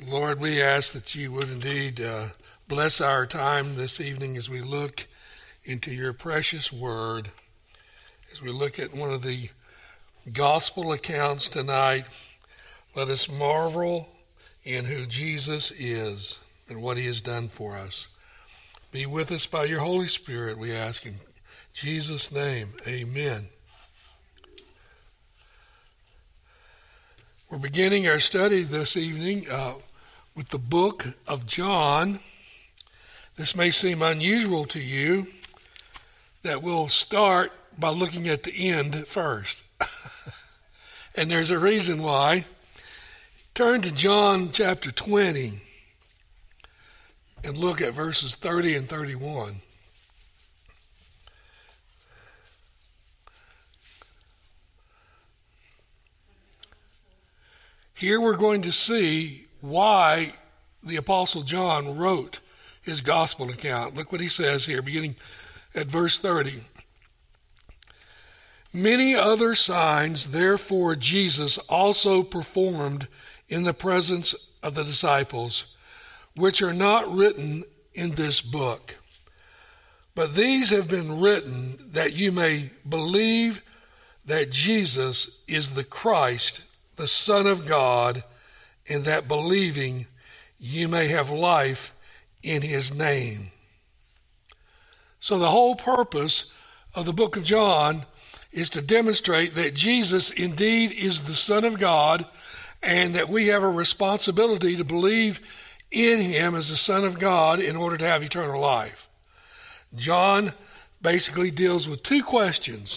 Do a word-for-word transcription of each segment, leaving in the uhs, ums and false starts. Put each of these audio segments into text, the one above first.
Lord, we ask that you would indeed uh, bless our time this evening as we look into your precious word, as we look at one of the gospel accounts tonight. Let us marvel in who Jesus is and what he has done for us. Be with us by your Holy Spirit, we ask in Jesus' name. Amen. We're beginning our study this evening uh, with the book of John. This may seem unusual to you that we'll start by looking at the end first. And there's a reason why. Turn to John chapter twenty and look at verses thirty and thirty-one. Here we're going to see why the Apostle John wrote his gospel account. Look what he says here, beginning at verse thirty. Many other signs, therefore, Jesus also performed in the presence of the disciples, which are not written in this book. But these have been written that you may believe that Jesus is the Christ, the Son of God, and that believing you may have life in his name. So the whole purpose of the book of John is to demonstrate that Jesus indeed is the Son of God and that we have a responsibility to believe in him as the Son of God in order to have eternal life. John basically deals with two questions.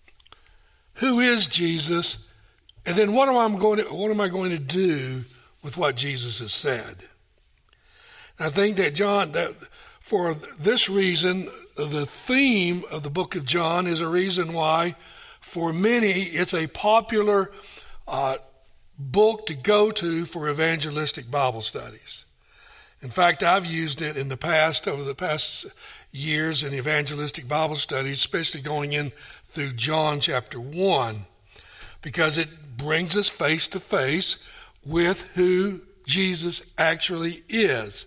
Who is Jesus? And then what am I going to, what am I going to do with what Jesus has said? I think that John, that for this reason, the theme of the book of John is a reason why, for many, it's a popular uh, book to go to for evangelistic Bible studies. In fact, I've used it in the past, over the past years in evangelistic Bible studies, especially going in through John chapter one, because it brings us face to face with who Jesus actually is.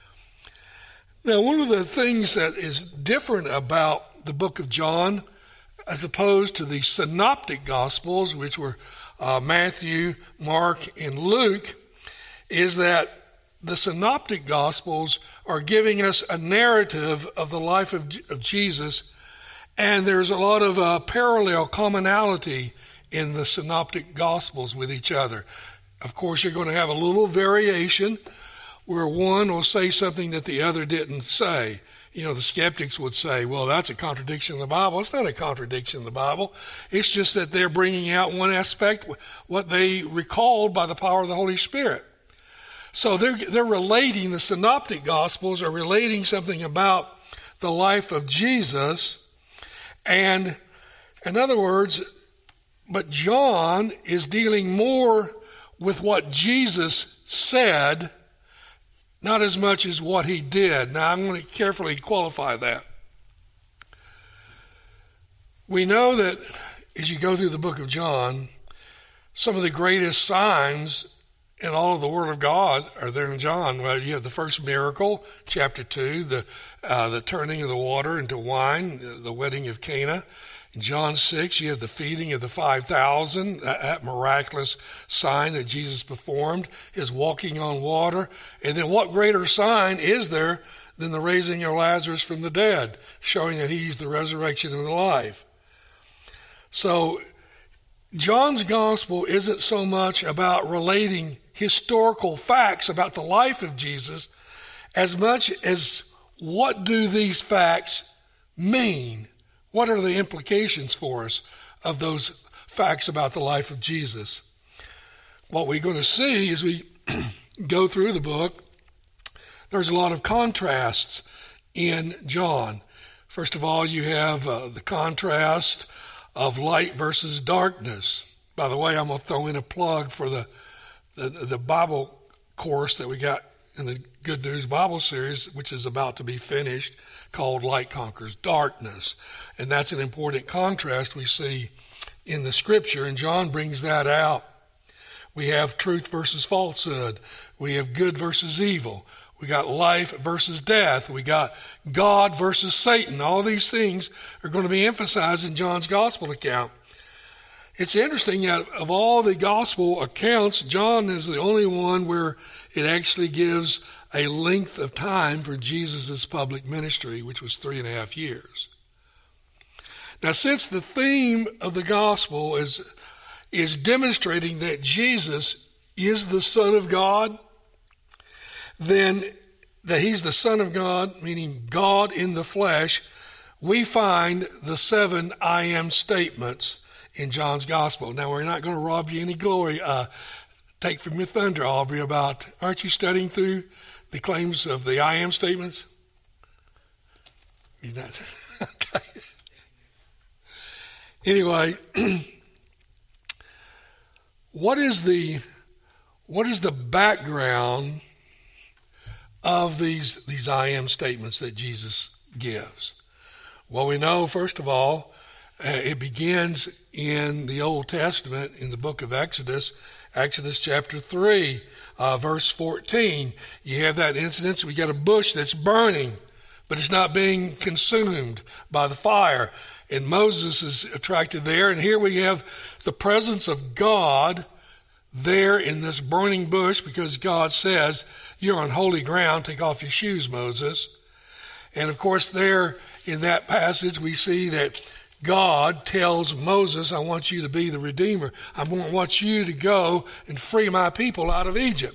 Now, one of the things that is different about the book of John, as opposed to the synoptic gospels, which were uh, Matthew, Mark, and Luke, is that the synoptic gospels are giving us a narrative of the life of, of Jesus, and there's a lot of uh, parallel commonality in the synoptic gospels with each other. Of course, you're going to have a little variation where one will say something that the other didn't say. You know, the skeptics would say, well, that's a contradiction in the Bible. It's not a contradiction in the Bible. It's just that they're bringing out one aspect, what they recalled by the power of the Holy Spirit. So they're, they're relating, the synoptic gospels are relating something about the life of Jesus. And in other words, but John is dealing more with what Jesus said, not as much as what he did. Now, I'm going to carefully qualify that. We know that as you go through the book of John, some of the greatest signs in all of the Word of God are there in John. Well, you have the first miracle, chapter two, the uh, the turning of the water into wine, the wedding of Cana. In John six, you have the feeding of the five thousand, that miraculous sign that Jesus performed, his walking on water. And then what greater sign is there than the raising of Lazarus from the dead, showing that he's the resurrection and the life? So John's gospel isn't so much about relating historical facts about the life of Jesus as much as what do these facts mean? What are the implications for us of those facts about the life of Jesus? What we're going to see as we go through the book, there's a lot of contrasts in John. First of all, you have uh, the contrast of light versus darkness. By the way, I'm going to throw in a plug for the, the, the Bible course that we got in the Good News Bible series, which is about to be finished, called Light Conquers Darkness. And that's an important contrast we see in the scripture, and John brings that out. We have truth versus falsehood. We have good versus evil. We got life versus death. We got God versus Satan. All these things are going to be emphasized in John's gospel account. It's interesting that of all the gospel accounts, John is the only one where it actually gives a length of time for Jesus' public ministry, which was three and a half years. Now, since the theme of the gospel is, is demonstrating that Jesus is the Son of God, then that he's the Son of God, meaning God in the flesh, we find the seven I am statements in John's gospel. Now, we're not going to rob you any glory, uh, take from your thunder, Aubrey, about, aren't you studying through the claims of the I am statements? You're not? Okay. Anyway, what is the what is the background of these these I am statements that Jesus gives? Well, we know, first of all, uh, it begins in the Old Testament in the book of Exodus, Exodus chapter three, uh, verse fourteen. You have that incident. We got a bush that's burning, but it's not being consumed by the fire. And Moses is attracted there. And here we have the presence of God there in this burning bush, because God says, you're on holy ground, take off your shoes, Moses. And of course, there in that passage, we see that God tells Moses, I want you to be the Redeemer. I want you to go and free my people out of Egypt.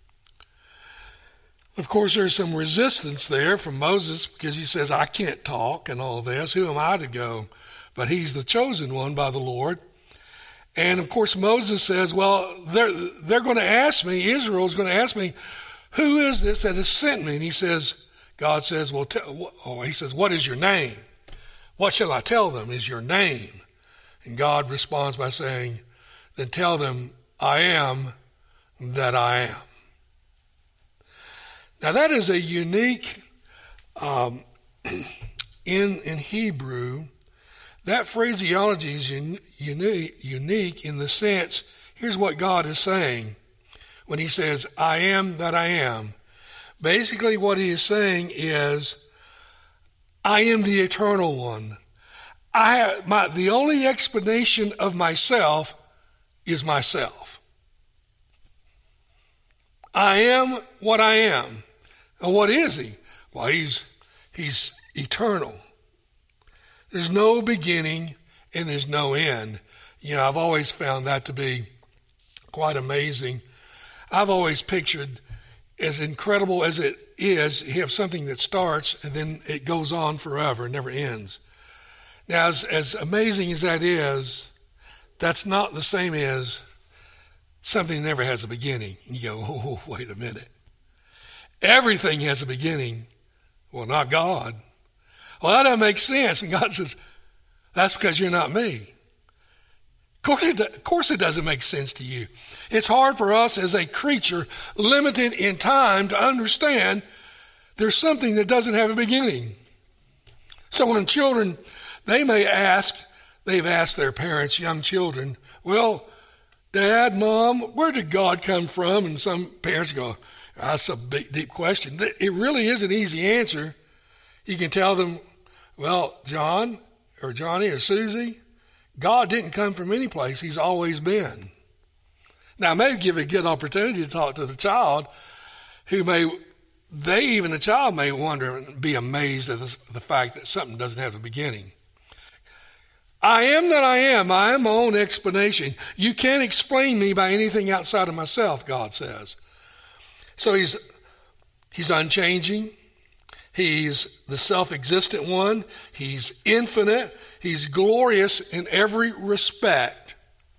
Of course, there's some resistance there from Moses, because he says, I can't talk and all this. Who am I to go? But he's the chosen one by the Lord. And of course, Moses says, well, they're, they're going to ask me, Israel's going to ask me, who is this that has sent me? And he says, God says, well, tell, oh, he says, what is your name? What shall I tell them is your name? And God responds by saying, then tell them, I am that I am. Now that is a unique, um, in in Hebrew, that phraseology is un, unique, unique in the sense, here's what God is saying when he says, I am that I am. Basically what he is saying is, I am the eternal one. I my the only explanation of myself is myself. I am what I am. And what is he? Well, he's he's eternal. There's no beginning and there's no end. You know, I've always found that to be quite amazing. I've always pictured, as incredible as it is, you have something that starts and then it goes on forever and never ends. Now, as, as amazing as that is, that's not the same as something that never has a beginning. You go, oh, wait a minute. Everything has a beginning. Well, not God. Well, that doesn't make sense. And God says, that's because you're not me. Of course, it, of course it doesn't make sense to you. It's hard for us as a creature limited in time to understand there's something that doesn't have a beginning. So when children, they may ask, they've asked their parents, young children, well, Dad, Mom, where did God come from? And some parents go, that's a big, deep question. It really is an easy answer. You can tell them, well, John or Johnny or Susie, God didn't come from any place. He's always been. Now, maybe give a good opportunity to talk to the child who may, they, even the child may wonder and be amazed at the, the fact that something doesn't have a beginning. I am that I am. I am my own explanation. You can't explain me by anything outside of myself, God says. So he's he's unchanging. He's the self-existent one. He's infinite. He's glorious in every respect.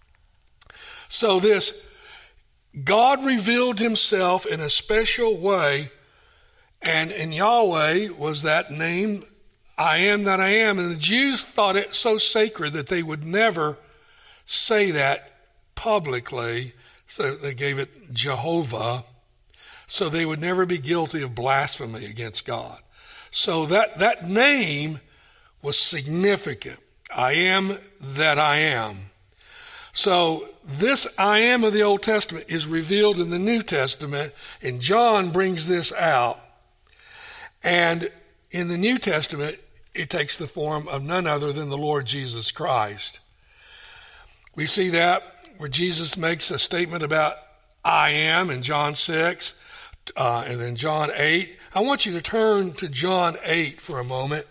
So this, God revealed himself in a special way, and in Yahweh was that name, I am that I am. And the Jews thought it so sacred that they would never say that publicly. So they gave it Jehovah. So they would never be guilty of blasphemy against God. So that, that name was significant. I am that I am. So this I am of the Old Testament is revealed in the New Testament, and John brings this out. And in the New Testament, it takes the form of none other than the Lord Jesus Christ. We see that where Jesus makes a statement about I am in John six, uh, and then John eight. I want you to turn to John eight for a moment.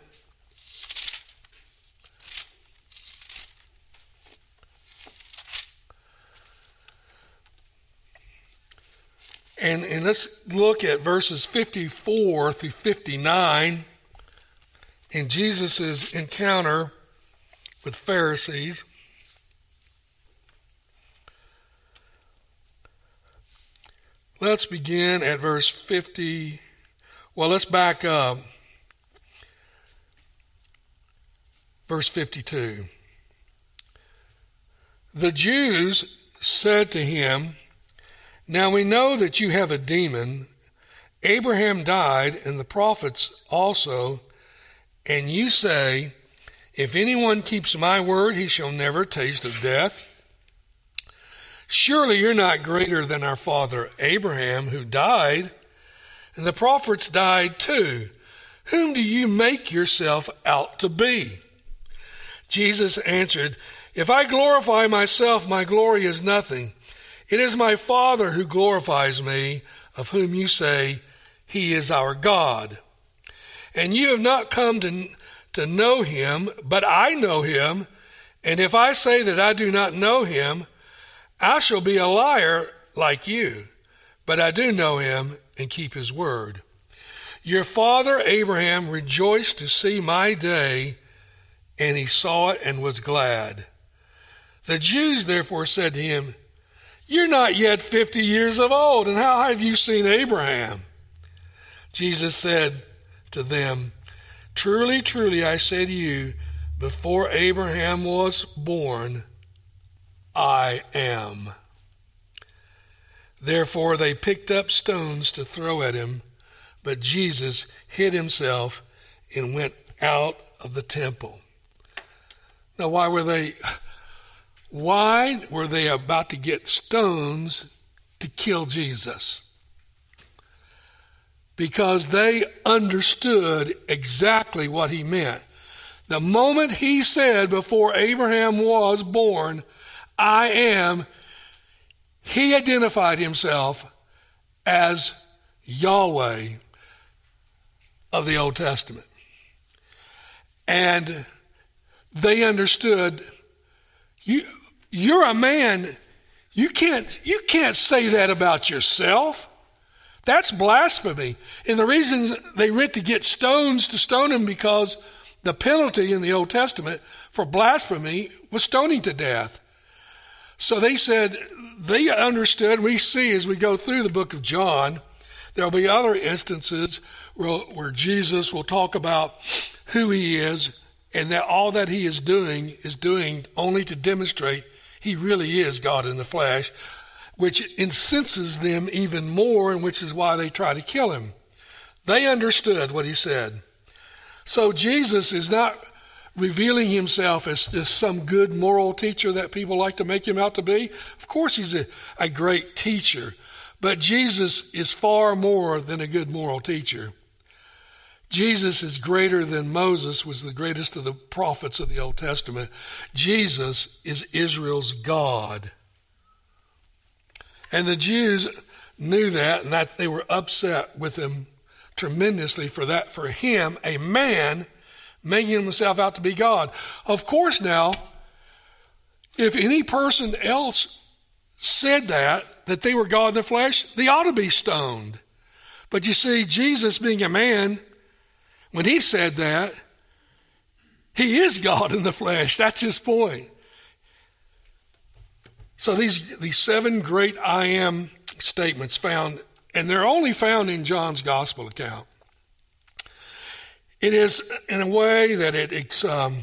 And, and let's look at verses fifty-four through fifty-nine in Jesus' encounter with Pharisees. Let's begin at verse fifty. Well, let's back up. Verse fifty-two. The Jews said to him, "Now we know that you have a demon. Abraham died, and the prophets also, and you say, if anyone keeps my word, he shall never taste of death. Surely you're not greater than our father Abraham, who died, and the prophets died too. Whom do you make yourself out to be?" Jesus answered, "If I glorify myself, my glory is nothing. It is my Father who glorifies me, of whom you say, he is our God. And you have not come to, to know him, but I know him. And if I say that I do not know him, I shall be a liar like you. But I do know him and keep his word. Your father Abraham rejoiced to see my day, and he saw it and was glad." The Jews therefore said to him, "You're not yet fifty years of old, and how have you seen Abraham?" Jesus said to them, "Truly, truly, I say to you, before Abraham was born, I am." Therefore they picked up stones to throw at him, but Jesus hid himself and went out of the temple. Now, why were they... Why were they about to get stones to kill Jesus? Because they understood exactly what he meant. The moment he said, before Abraham was born, I am, he identified himself as Yahweh of the Old Testament. And they understood, you, you're a man. You can't, you can't say that about yourself. That's blasphemy. And the reason they went to get stones to stone him, because the penalty in the Old Testament for blasphemy was stoning to death. So they said, they understood. We see as we go through the book of John, there'll be other instances where, where Jesus will talk about who he is, and that all that he is doing is doing only to demonstrate he really is God in the flesh, which incenses them even more, and which is why they try to kill him. They understood what he said. So Jesus is not revealing himself as this some good moral teacher that people like to make him out to be. Of course he's a, a great teacher, but Jesus is far more than a good moral teacher. Jesus is greater than Moses was the greatest of the prophets of the Old Testament. Jesus is Israel's God. And the Jews knew that, and that they were upset with him tremendously for that, for him, a man, making himself out to be God. Of course now, if any person else said that, that they were God in the flesh, they ought to be stoned. But you see, Jesus being a man, when he said that, he is God in the flesh. That's his point. So these, these seven great I am statements found, and they're only found in John's gospel account. It is in a way that it, it's, um,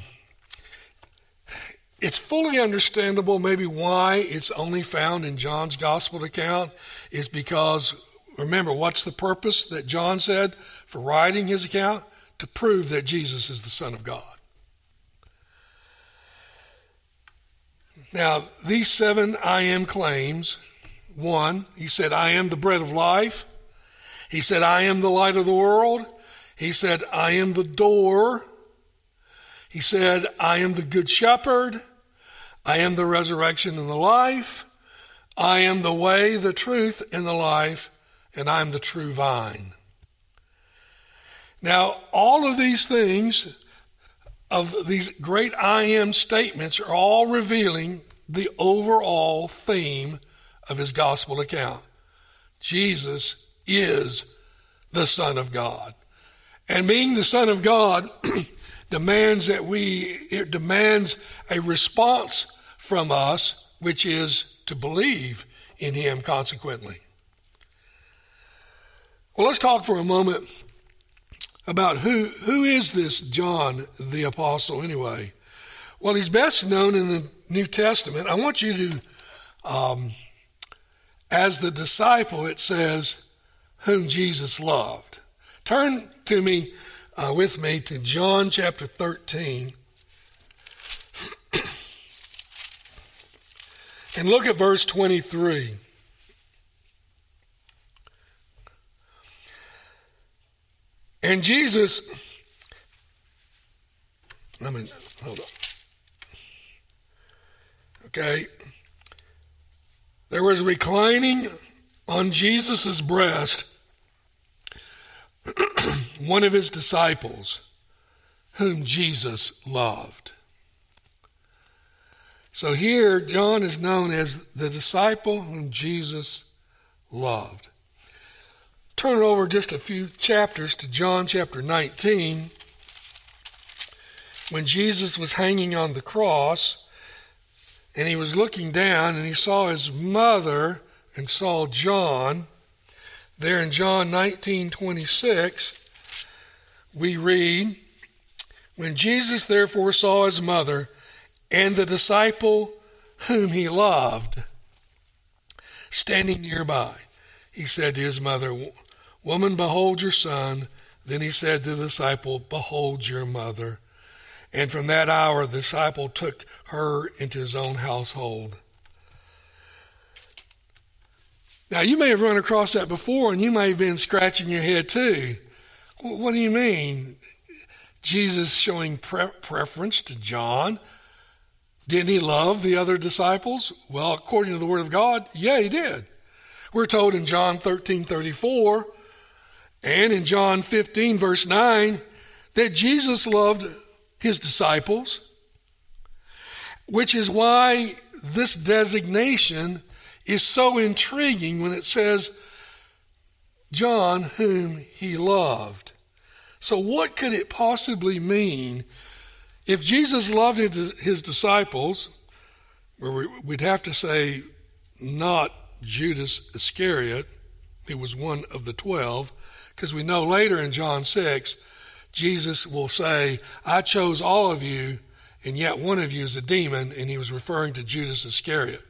it's fully understandable maybe why it's only found in John's gospel account is because, remember, what's the purpose that John said for writing his account? To prove that Jesus is the Son of God. Now, these seven I am claims, one, he said, I am the bread of life. He said, I am the light of the world. He said, I am the door. He said, I am the good shepherd. I am the resurrection and the life. I am the way, the truth, and the life, and I am the true vine. Now, all of these things, of these great I am statements, are all revealing the overall theme of his gospel account. Jesus is the Son of God. And being the Son of God demands that we, it demands a response from us, which is to believe in him consequently. Well, let's talk for a moment about who, who is this John the Apostle anyway? Well, he's best known in the New Testament. I want you to, um, as the disciple, it says, whom Jesus loved. Turn to me, uh, with me to John chapter thirteen. And look at verse twenty-three. And Jesus, I mean, hold on. Okay. There was reclining on Jesus' breast one of his disciples, whom Jesus loved. So here, John is known as the disciple whom Jesus loved. Turn it over just a few chapters to John chapter nineteen. When Jesus was hanging on the cross, and he was looking down, and he saw his mother and saw John. There in John nineteen twenty-six, we read, when Jesus therefore saw his mother and the disciple whom he loved standing nearby, he said to his mother, Woman, behold your son. Then he said to the disciple, Behold your mother. And from that hour the disciple took her into his own household. Now, you may have run across that before, and you may have been scratching your head too. What do you mean? Jesus showing pre- preference to John. Didn't he love the other disciples? Well, according to the Word of God, yeah, he did. We're told in John thirteen thirty-four and in John fifteen, verse nine, that Jesus loved his disciples, which is why this designation is so intriguing when it says, John, whom he loved. So what could it possibly mean if Jesus loved his disciples, where we'd have to say not Judas Iscariot, who was one of the twelve, because we know later in John six, Jesus will say, I chose all of you, and yet one of you is a demon, and he was referring to Judas Iscariot.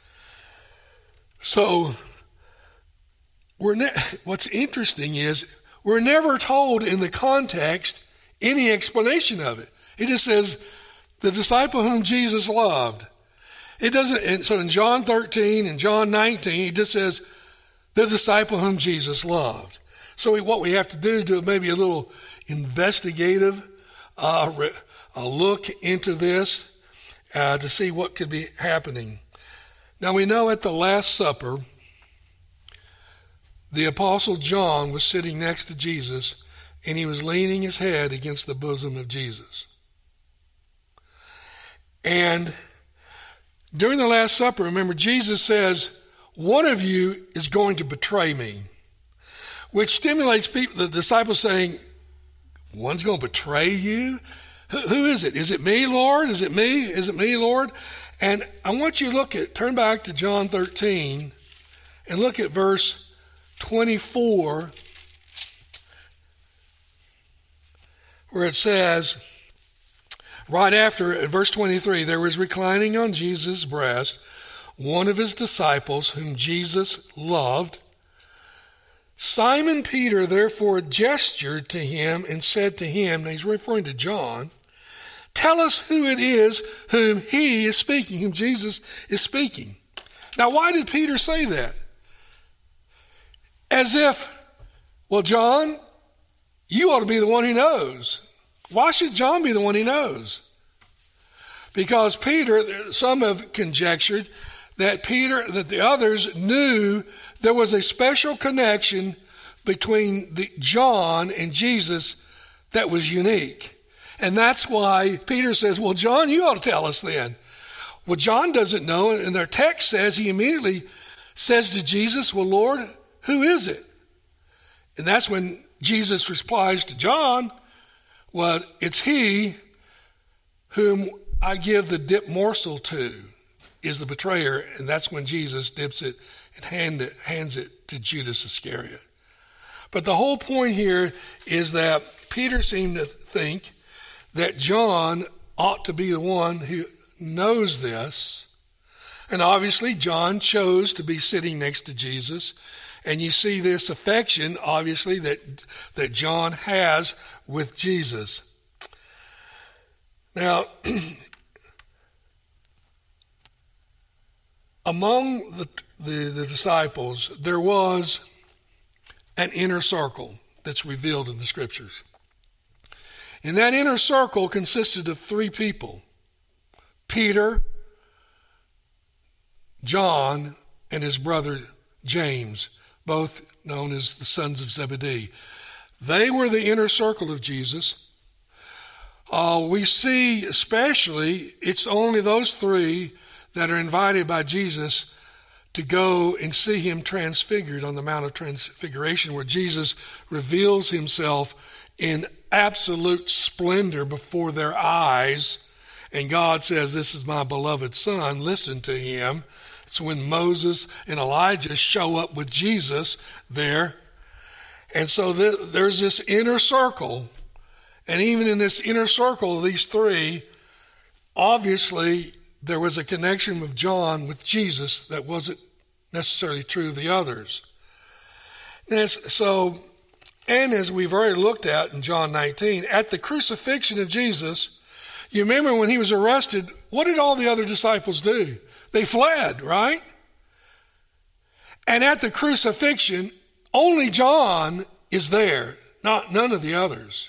So, we're ne- what's interesting is we're never told in the context any explanation of it. It just says, the disciple whom Jesus loved. It doesn't, and so in John thirteen and John nineteen, it just says, the disciple whom Jesus loved. So we, what we have to do is do maybe a little investigative uh, re- a look into this uh, to see what could be happening. Now we know at the Last Supper, the Apostle John was sitting next to Jesus, and he was leaning his head against the bosom of Jesus. And during the Last Supper, remember, Jesus says, one of you is going to betray me, which stimulates people, the disciples saying, one's going to betray you? Who, who is it? Is it me, Lord? Is it me? Is it me, Lord? And I want you to look at, turn back to John thirteen and look at verse twenty-four, where it says, right after, at verse twenty-three, there was reclining on Jesus' breast one of his disciples whom Jesus loved. Simon Peter therefore gestured to him and said to him, and he's referring to John, tell us who it is whom he is speaking, whom Jesus is speaking. Now, why did Peter say that? As if, well, John, you ought to be the one who knows. Why should John be the one who knows? Because Peter, some have conjectured that Peter, that the others knew there was a special connection between the John and Jesus that was unique. And that's why Peter says, well, John, you ought to tell us then. Well, John doesn't know, and their text says he immediately says to Jesus, well, Lord, who is it? And that's when Jesus replies to John, well, it's he whom I give the dip morsel to, is the betrayer. And that's when Jesus dips it and hand it, hands it to Judas Iscariot. But the whole point here is that Peter seemed to think that John ought to be the one who knows this. And obviously John chose to be sitting next to Jesus. And you see this affection, obviously, that, that John has with Jesus. Now, among the, the, the disciples, there was an inner circle that's revealed in the scriptures. And that inner circle consisted of three people: Peter, John, and his brother James, both known as the sons of Zebedee. They were the inner circle of Jesus. Uh, we see especially it's only those three that are invited by Jesus to go and see him transfigured on the Mount of Transfiguration, where Jesus reveals himself in absolute splendor before their eyes. And God says, this is my beloved son, listen to him. It's when Moses and Elijah show up with Jesus there. And so th- there's this inner circle. And even in this inner circle of these three, obviously there was a connection with John with Jesus that wasn't necessarily true of the others. And as, so, and as we've already looked at in John nineteen, at the crucifixion of Jesus, you remember when he was arrested, what did all the other disciples do? They fled, right? And at the crucifixion, only John is there, not none of the others.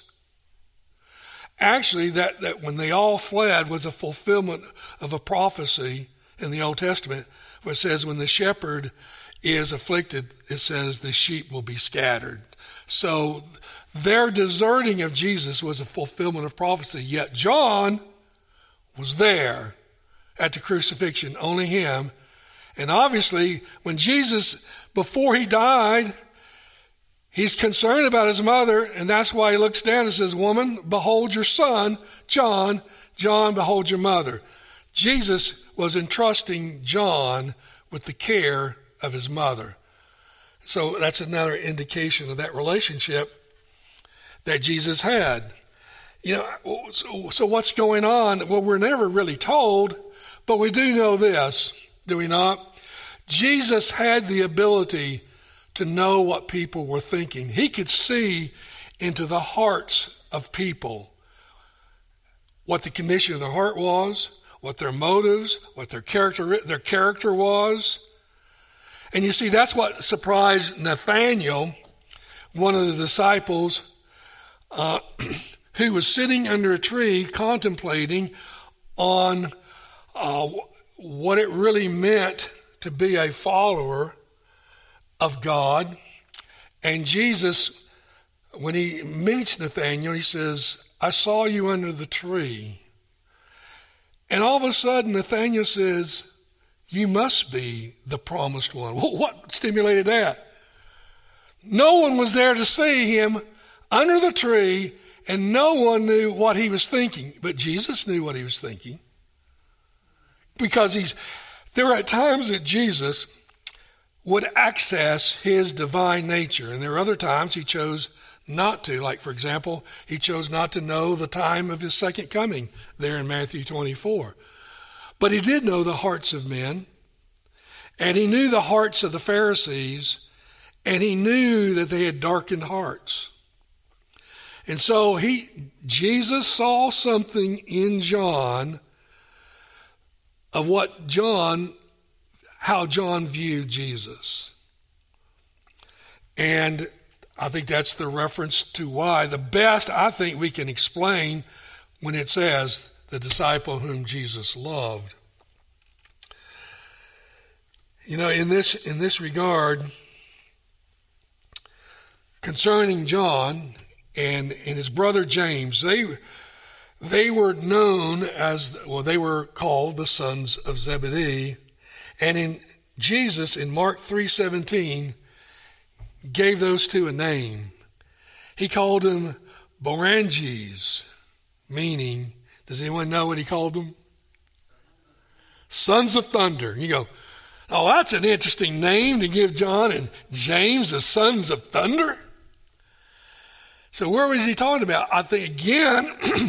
Actually, that, that when they all fled was a fulfillment of a prophecy in the Old Testament, where it says when the shepherd is afflicted, it says the sheep will be scattered. So their deserting of Jesus was a fulfillment of prophecy, yet John was there at the crucifixion, only him. And obviously, when Jesus, before he died, he's concerned about his mother, and that's why he looks down and says, woman, behold your son, John. John, behold your mother. Jesus was entrusting John with the care of his mother. So that's another indication of that relationship that Jesus had. You know, so, so what's going on? Well, we're never really told, but we do know this, do we not? Jesus had the ability to know what people were thinking. He could see into the hearts of people, what the condition of their heart was, what their motives, what their character their character was. And you see, that's what surprised Nathanael, one of the disciples, uh, who was sitting under a tree contemplating on uh, what it really meant to be a follower of God. And Jesus, when he meets Nathanael, he says, I saw you under the tree. And all of a sudden, Nathanael says, you must be the promised one. Well, what stimulated that? No one was there to see him under the tree, and no one knew what he was thinking. But Jesus knew what he was thinking. Because he's, there are times that Jesus would access his divine nature, and there are other times he chose not to. Like, for example, he chose not to know the time of his second coming there in Matthew twenty-four. But he did know the hearts of men, and he knew the hearts of the Pharisees, and he knew that they had darkened hearts. And so he, Jesus saw something in John of what John, how John viewed Jesus. And I think that's the reference to why the best I think we can explain when it says the disciple whom Jesus loved. You know, in this in this regard, concerning John and, and his brother James, they they were known as, well, they were called the sons of Zebedee. And in Jesus, in Mark three seventeen, gave those two a name. He called them Boanerges, meaning, does anyone know what he called them? Sons of thunder. You go, oh, that's an interesting name to give John and James the sons of thunder. So where was he talking about? I think, again,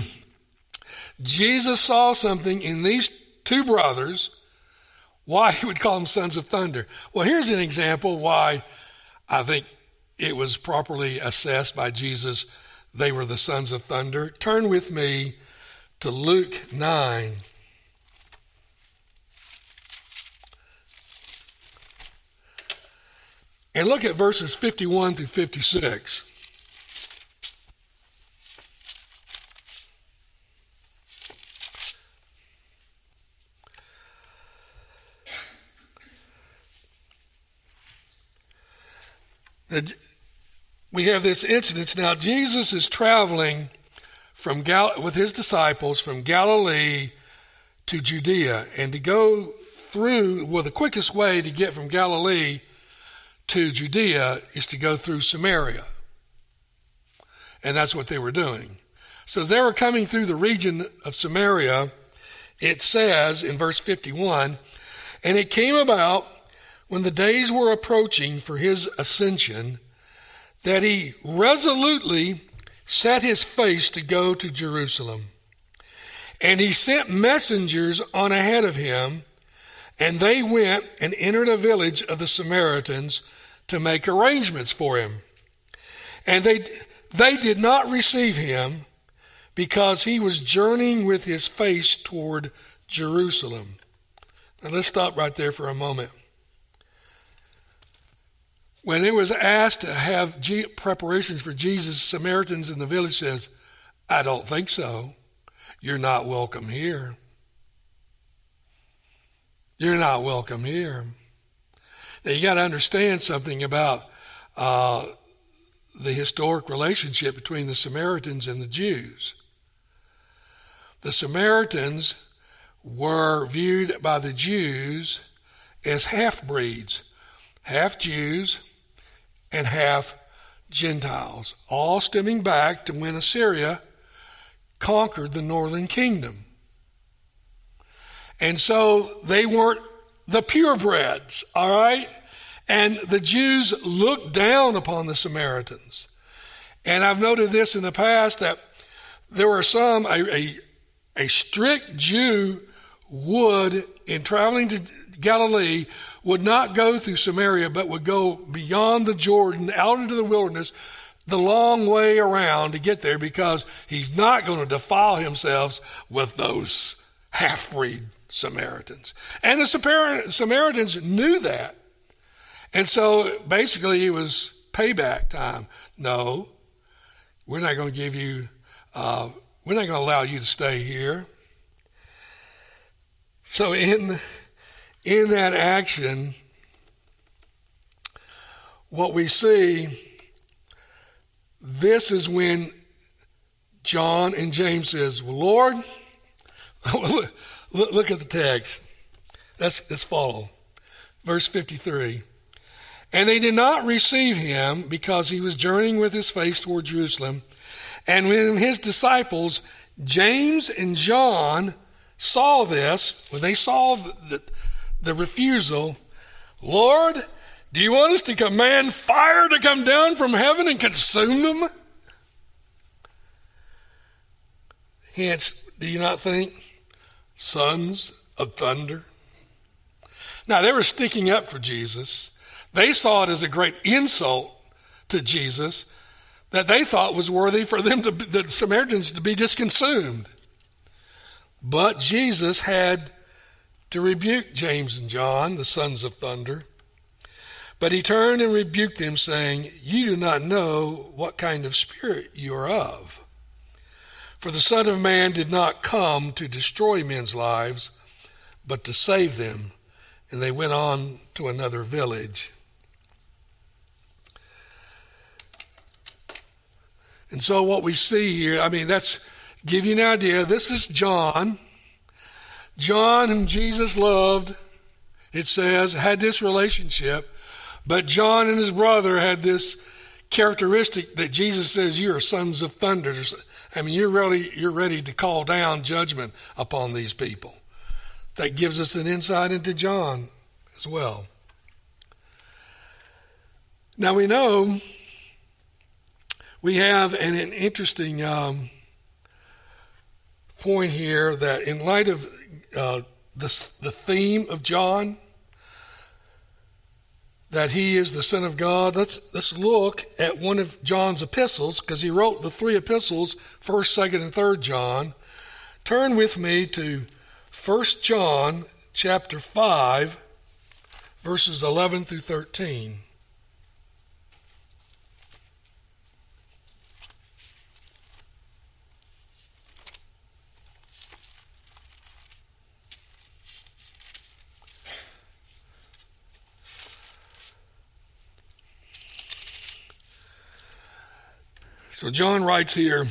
Jesus saw something in these two brothers, why he would call them sons of thunder. Well, here's an example why I think it was properly assessed by Jesus they were the sons of thunder. Turn with me to Luke nine. And look at verses fifty-one through fifty-six. We have this incident. Now, Jesus is traveling from Gal- with his disciples from Galilee to Judea. And to go through, well, the quickest way to get from Galilee to Judea is to go through Samaria. And that's what they were doing. So they were coming through the region of Samaria. It says in verse fifty-one, and it came about when the days were approaching for his ascension, that he resolutely set his face to go to Jerusalem. And he sent messengers on ahead of him, and they went and entered a village of the Samaritans to make arrangements for him. And they, they did not receive him, because he was journeying with his face toward Jerusalem. Now let's stop right there for a moment. When it was asked to have G- preparations for Jesus, Samaritans in the village says, I don't think so. You're not welcome here. You're not welcome here. Now you got to understand something about uh, the historic relationship between the Samaritans and the Jews. The Samaritans were viewed by the Jews as half-breeds, half Jews and half Gentiles, all stemming back to when Assyria conquered the northern kingdom. And so they weren't the purebreds, all right? And the Jews looked down upon the Samaritans. And I've noted this in the past that there were some, a, a, a strict Jew would, in traveling to Galilee, would not go through Samaria, but would go beyond the Jordan, out into the wilderness, the long way around to get there, because he's not going to defile himself with those half-breed Samaritans. And the Samaritans knew that. And so basically it was payback time. No, we're not going to give you, uh, we're not going to allow you to stay here. So in In that action, what we see, this is when John and James says, well, Lord, look, look at the text. Let's, let's follow. Verse fifty-three. And they did not receive him, because he was journeying with his face toward Jerusalem. And when his disciples, James and John, saw this, when they saw the, the The refusal, Lord, do you want us to command fire to come down from heaven and consume them? Hence, do you not think? Sons of thunder. Now, they were sticking up for Jesus. They saw it as a great insult to Jesus. that they thought was worthy for them to, the Samaritans, to be just consumed. But Jesus had to rebuke James and John, the sons of thunder. But he turned and rebuked them, saying, "You do not know what kind of spirit you are of. For the Son of Man did not come to destroy men's lives, but to save them." And they went on to another village. And so what we see here, I mean, that's give you an idea. This is John. John, whom Jesus loved, it says, had this relationship. But John and his brother had this characteristic that Jesus says, "You are sons of thunder." I mean, you're ready, you're ready to call down judgment upon these people. That gives us an insight into John as well. Now we know we have an, an interesting um, point here that in light of uh, the, the theme of John, that he is the Son of God, let's, let's look at one of John's epistles, because he wrote the three epistles, first, second, and third John. Turn with me to First John chapter five, verses eleven through thirteen. So John writes here,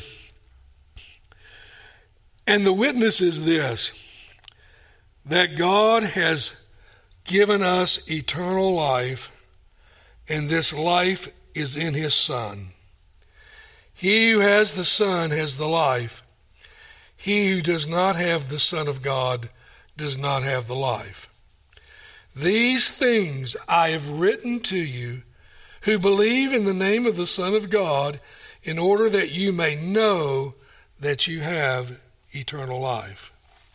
"And the witness is this, that God has given us eternal life, and this life is in his Son. He who has the Son has the life. He who does not have the Son of God does not have the life. These things I have written to you who believe in the name of the Son of God, in order that you may know that you have eternal life."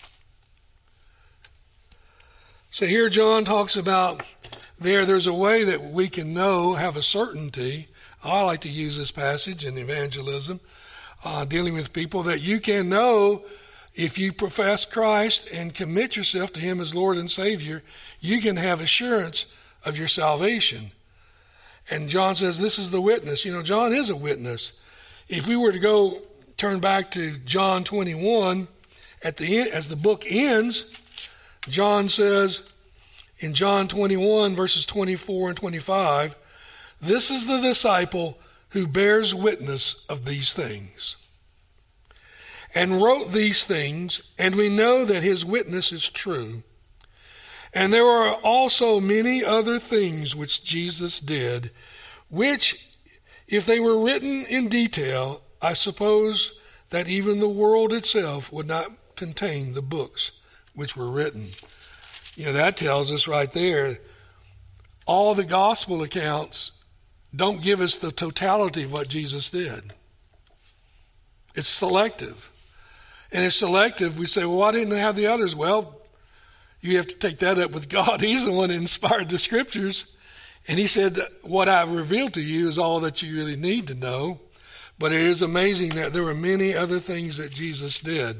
So here John talks about there, there's a way that we can know, have a certainty. I like to use this passage in evangelism, uh, dealing with people, that you can know if you profess Christ and commit yourself to him as Lord and Savior, you can have assurance of your salvation. And John says this is the witness. You know, John is a witness. If we were to go turn back to John twenty-one, at the end, as the book ends, John says in John twenty-one, verses twenty-four and twenty-five, "This is the disciple who bears witness of these things, and wrote these things, and we know that his witness is true. And there are also many other things which Jesus did, which, if they were written in detail, I suppose that even the world itself would not contain the books which were written." You know, that tells us right there, all the gospel accounts don't give us the totality of what Jesus did. It's selective. And it's selective. We say, well, why didn't I have the others? Well, you have to take that up with God. He's the one that inspired the scriptures. And he said, what I've revealed to you is all that you really need to know. But it is amazing that there were many other things that Jesus did.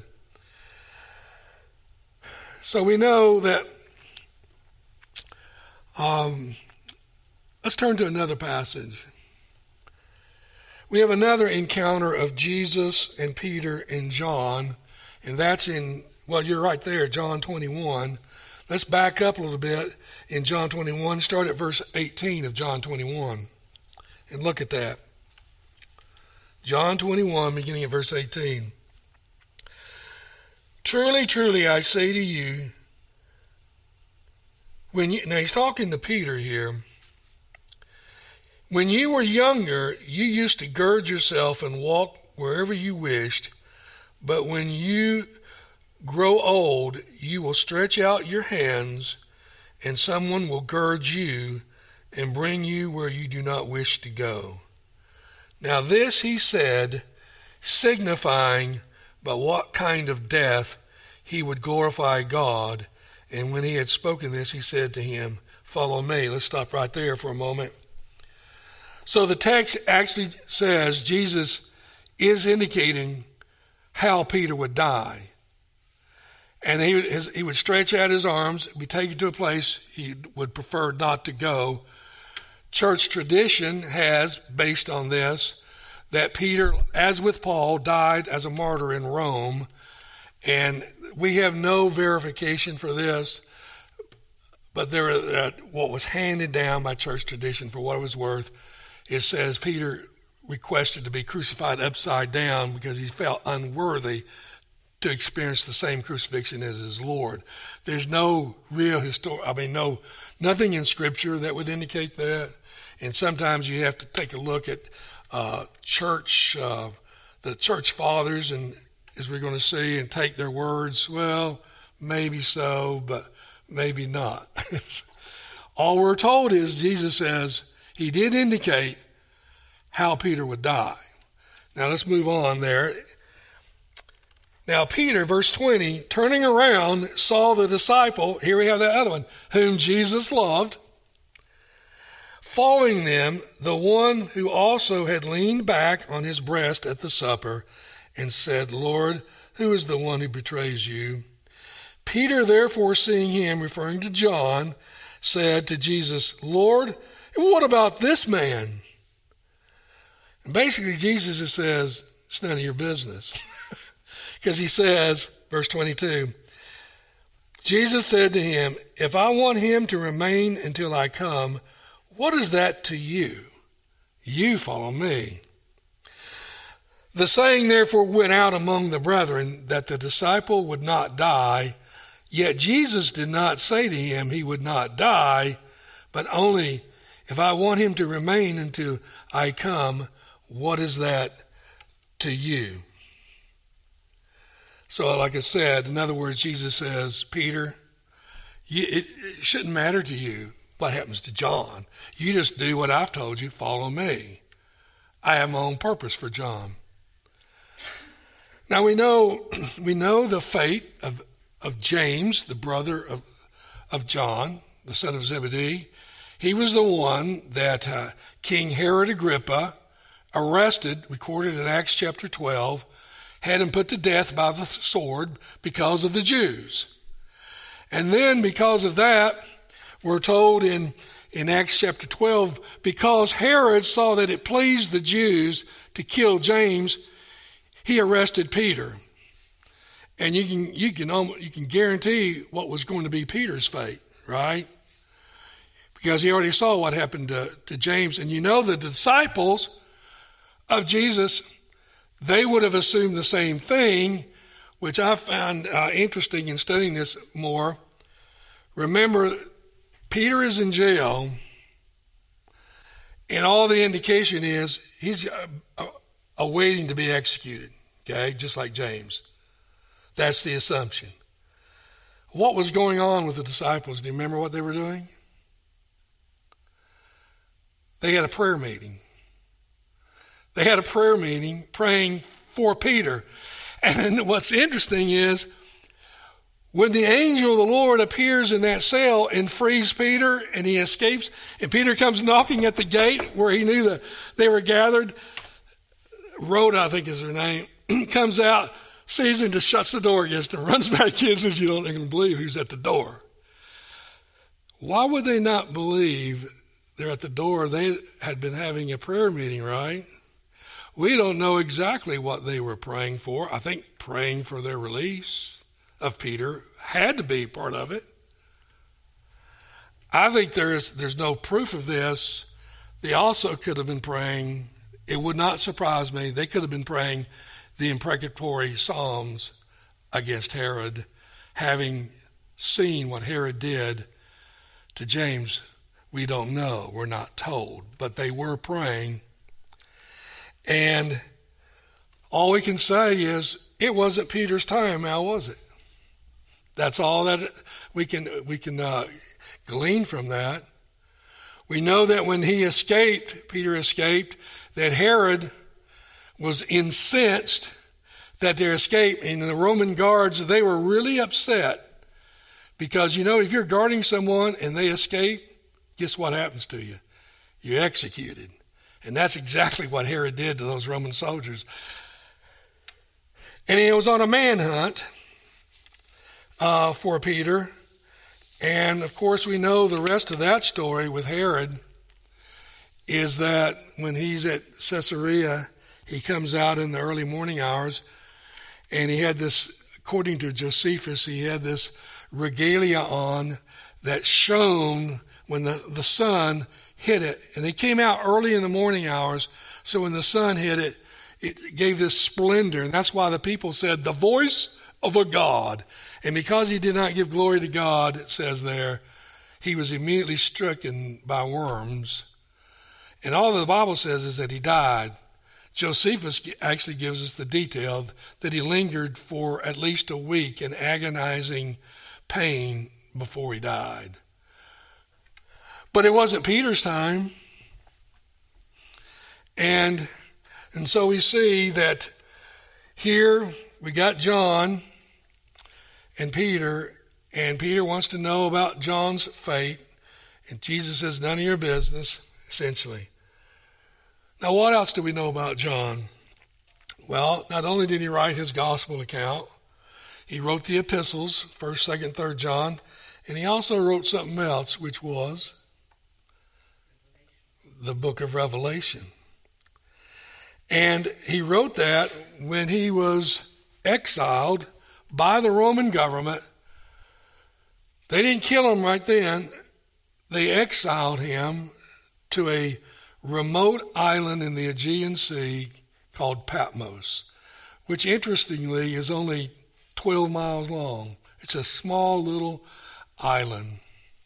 So we know that, um, let's turn to another passage. We have another encounter of Jesus and Peter and John, and that's in, well, you're right there, John twenty-one. Let's back up a little bit in John twenty-one, start at verse eighteen of John twenty-one, and look at that. John twenty-one, beginning at verse eighteen. "Truly, truly, I say to you," when you, now he's talking to Peter here, "when you were younger, you used to gird yourself and walk wherever you wished, but when you grow old, you will stretch out your hands, and someone will gird you and bring you where you do not wish to go. Now this he said, signifying by what kind of death he would glorify God. And when he had spoken this, he said to him, 'Follow me.'" Let's stop right there for a moment. So the text actually says Jesus is indicating how Peter would die. And he, his, he would stretch out his arms, be taken to a place he would prefer not to go. Church tradition has, based on this, that Peter, as with Paul, died as a martyr in Rome. And we have no verification for this, but there, uh, what was handed down by church tradition, for what it was worth, it says Peter requested to be crucified upside down because he felt unworthy to experience the same crucifixion as his Lord. There's no real histor- I mean, no, nothing in Scripture that would indicate that. And sometimes you have to take a look at uh, church, uh, the church fathers, and as we're going to see, and take their words. Well, maybe so, but maybe not. All we're told is Jesus says he did indicate how Peter would die. Now let's move on there. Now Peter, verse twenty, turning around, saw the disciple, here we have that other one, whom Jesus loved, following them, the one who also had leaned back on his breast at the supper and said, Lord, who is the one who betrays you? Peter, therefore, seeing him, referring to John, said to Jesus, Lord, what about this man? And basically, Jesus says, it's none of your business. Because he says, verse twenty-two, Jesus said to him, if I want him to remain until I come, what is that to you? You follow me. The saying therefore went out among the brethren that the disciple would not die, yet Jesus did not say to him he would not die, but only, if I want him to remain until I come, what is that to you? So like I said, in other words, Jesus says, Peter, you, it, it shouldn't matter to you what happens to John. You just do what I've told you, follow me. I have my own purpose for John. Now we know we know the fate of, of James, the brother of, of John, the son of Zebedee. He was the one that uh, King Herod Agrippa arrested, recorded in Acts chapter twelve, had him put to death by the sword because of the Jews. And then because of that, we're told in, in Acts chapter twelve, because Herod saw that it pleased the Jews to kill James, he arrested Peter. And you can you can almost, you can guarantee what was going to be Peter's fate, right? Because he already saw what happened to, to James. And you know the disciples of Jesus, they would have assumed the same thing, which I found uh, interesting in studying this more. Remember, Peter is in jail, and all the indication is he's uh, uh, awaiting to be executed, okay, just like James. That's the assumption. What was going on with the disciples? Do you remember what they were doing? They had a prayer meeting. They had a prayer meeting praying for Peter. And what's interesting is when the angel of the Lord appears in that cell and frees Peter and he escapes, and Peter comes knocking at the gate where he knew that they were gathered, Rhoda, I think is her name, comes out, sees him, just shuts the door against him, runs back in and says, you don't even believe who's at the door. Why would they not believe they're at the door? They had been having a prayer meeting, right? We don't know exactly what they were praying for. I think praying for their release of Peter had to be part of it. I think there's there's no proof of this. They also could have been praying, it would not surprise me, they could have been praying the imprecatory psalms against Herod, having seen what Herod did to James. We don't know. We're not told. But they were praying. And all we can say is it wasn't Peter's time, now was it? That's all that we can we can uh, glean from that. We know that when he escaped, Peter escaped, that Herod was incensed that their escape, and the Roman guards, they were really upset because, you know, if you're guarding someone and they escape, guess what happens to you? You're executed. And that's exactly what Herod did to those Roman soldiers. And he was on a manhunt uh, for Peter. And, of course, we know the rest of that story with Herod is that when he's at Caesarea, he comes out in the early morning hours, and he had this, according to Josephus, he had this regalia on that shone when the, the sun hit it. And they came out early in the morning hours, so when the sun hit it, it gave this splendor. And that's why the people said, the voice of a god. And because he did not give glory to God, it says there, he was immediately stricken by worms. And all that the Bible says is that he died. Josephus actually gives us the detail that he lingered for at least a week in agonizing pain before he died. But it wasn't Peter's time. And, and so we see that here we got John and Peter, and Peter wants to know about John's fate, and Jesus says, none of your business, essentially. Now, what else do we know about John? Well, not only did he write his gospel account, he wrote the epistles, first, second, third John, and he also wrote something else, which was the book of Revelation. And he wrote that when he was exiled by the Roman government. They didn't kill him right then. They exiled him to a remote island in the Aegean Sea called Patmos, which interestingly is only twelve miles long. It's a small little island.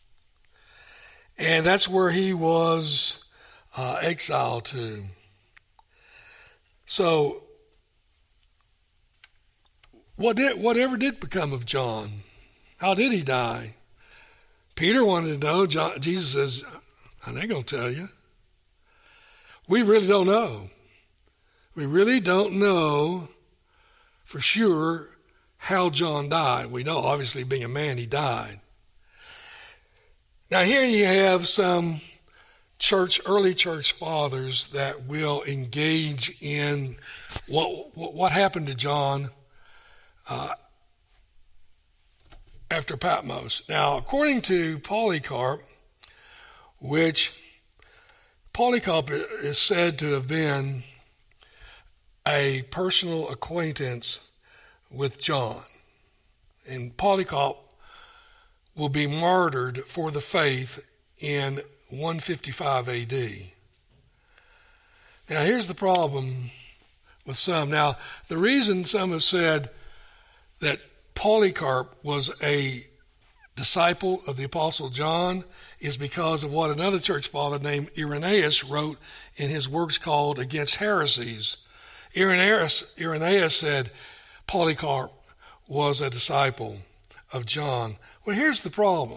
And that's where he was uh, exiled to. So, what did, whatever did become of John? How did he die? Peter wanted to know. John, Jesus says, I ain't going to tell you. We really don't know. We really don't know for sure how John died. We know, obviously, being a man, he died. Now, here you have some church, early church fathers that will engage in what what, what happened to John uh, after Patmos. Now, according to Polycarp, which Polycarp is said to have been a personal acquaintance with John. And Polycarp will be martyred for the faith in one fifty-five A D. Now, here's the problem with some. Now, the reason some have said that Polycarp was a disciple of the Apostle John is because of what another church father named Irenaeus wrote in his works called Against Heresies. Irenaeus, Irenaeus said Polycarp was a disciple of John. Well, here's the problem.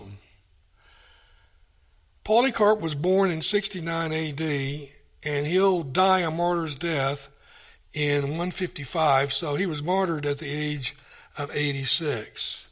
Polycarp was born in sixty-nine A D, and he'll die a martyr's death in one fifty-five, so he was martyred at the age of eighty-six.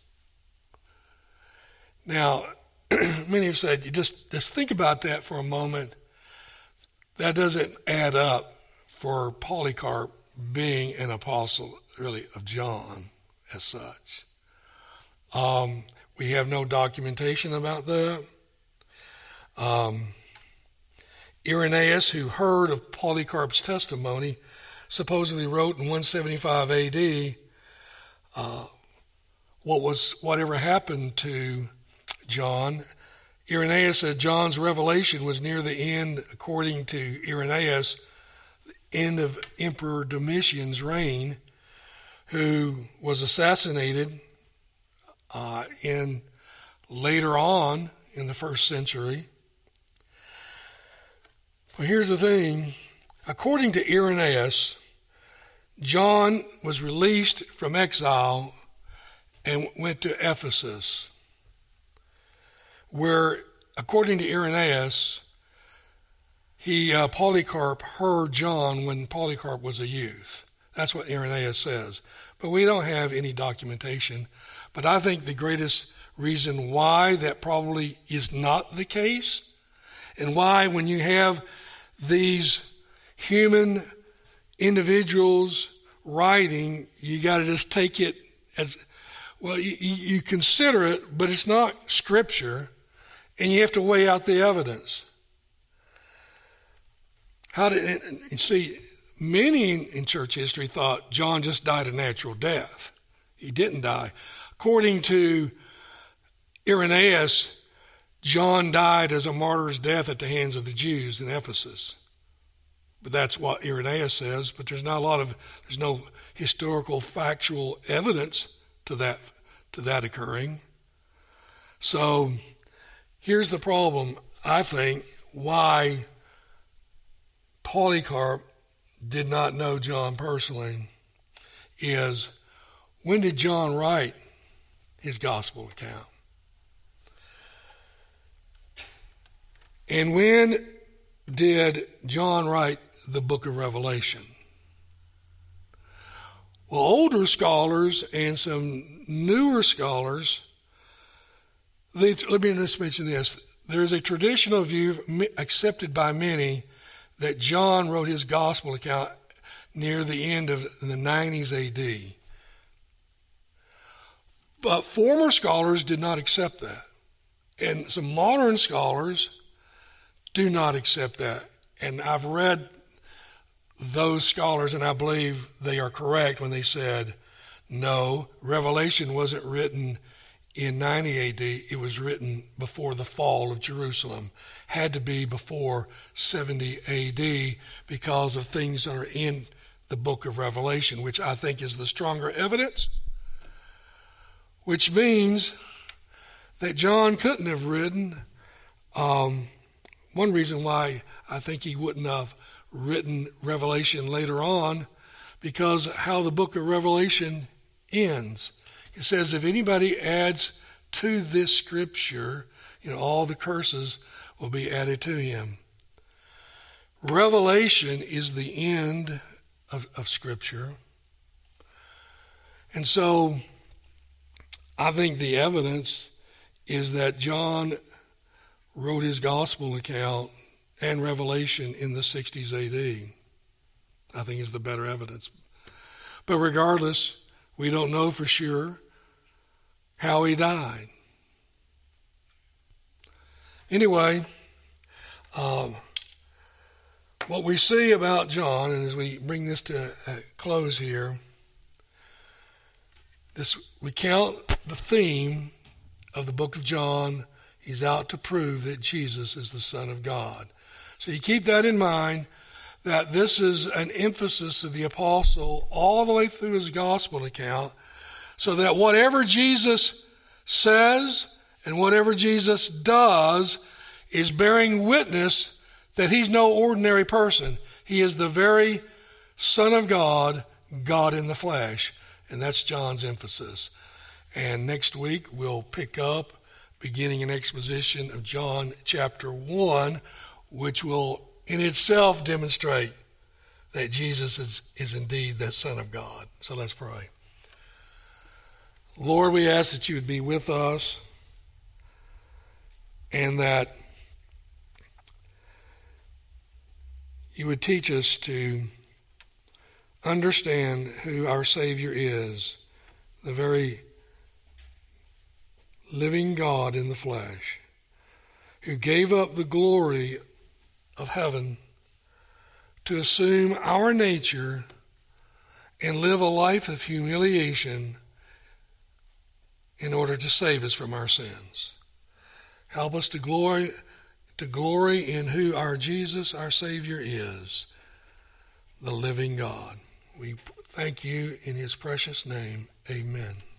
Now, many have said, you just, just think about that for a moment. That doesn't add up for Polycarp being an apostle, really, of John as such. Um, we have no documentation about that. Um, Irenaeus, who heard of Polycarp's testimony, supposedly wrote in one seventy-five A D uh, what was whatever happened to John. Irenaeus said John's revelation was near the end, according to Irenaeus, the end of Emperor Domitian's reign, who was assassinated uh, in later on in the first century. But here's the thing. According to Irenaeus, John was released from exile and went to Ephesus, where, according to Irenaeus, he uh, Polycarp heard John when Polycarp was a youth. That's what Irenaeus says. But we don't have any documentation. But I think the greatest reason why that probably is not the case, and why when you have these human individuals writing, you got to just take it as, well, you, you consider it, but it's not Scripture, and you have to weigh out the evidence. How did, and, and see, many in, in church history thought John just died a natural death. He didn't die. According to Irenaeus, John died as a martyr's death at the hands of the Jews in Ephesus. But that's what Irenaeus says, but there's not a lot of, there's no historical, factual evidence to that, to that occurring. So here's the problem, I think, why Polycarp did not know John personally is, when did John write his gospel account? And when did John write the book of Revelation? Well, older scholars and some newer scholars, they, let me just mention this. There is a traditional view accepted by many that John wrote his gospel account near the end of the nineties A D. But former scholars did not accept that. And some modern scholars do not accept that. And I've read those scholars, and I believe they are correct when they said, no, Revelation wasn't written in ninety A D. It was written before the fall of Jerusalem. Had to be before seventy A D because of things that are in the book of Revelation, which I think is the stronger evidence, which means that John couldn't have written. Um, one reason why I think he wouldn't have written Revelation later on, because how the book of Revelation ends. It says, if anybody adds to this scripture, you know, all the curses will be added to him. Revelation is the end of, of Scripture. And so I think the evidence is that John wrote his gospel account and Revelation in the sixties A D. I think is the better evidence. But regardless, we don't know for sure how he died. Anyway, um, what we see about John, and as we bring this to a close here, this we count the theme of the book of John. He's out to prove that Jesus is the Son of God. So you keep that in mind, that this is an emphasis of the apostle all the way through his gospel account, so that whatever Jesus says and whatever Jesus does is bearing witness that he's no ordinary person. He is the very Son of God, God in the flesh. And that's John's emphasis. And next week we'll pick up beginning an exposition of John chapter one, which will in itself demonstrate that Jesus is, is indeed the Son of God. So let's pray. Lord, we ask that you would be with us and that you would teach us to understand who our Savior is, the very living God in the flesh, who gave up the glory of heaven to assume our nature and live a life of humiliation in order to save us from our sins. Help us to glory, to glory in who our Jesus, our Savior, is, the living God. We thank you in his precious name. Amen.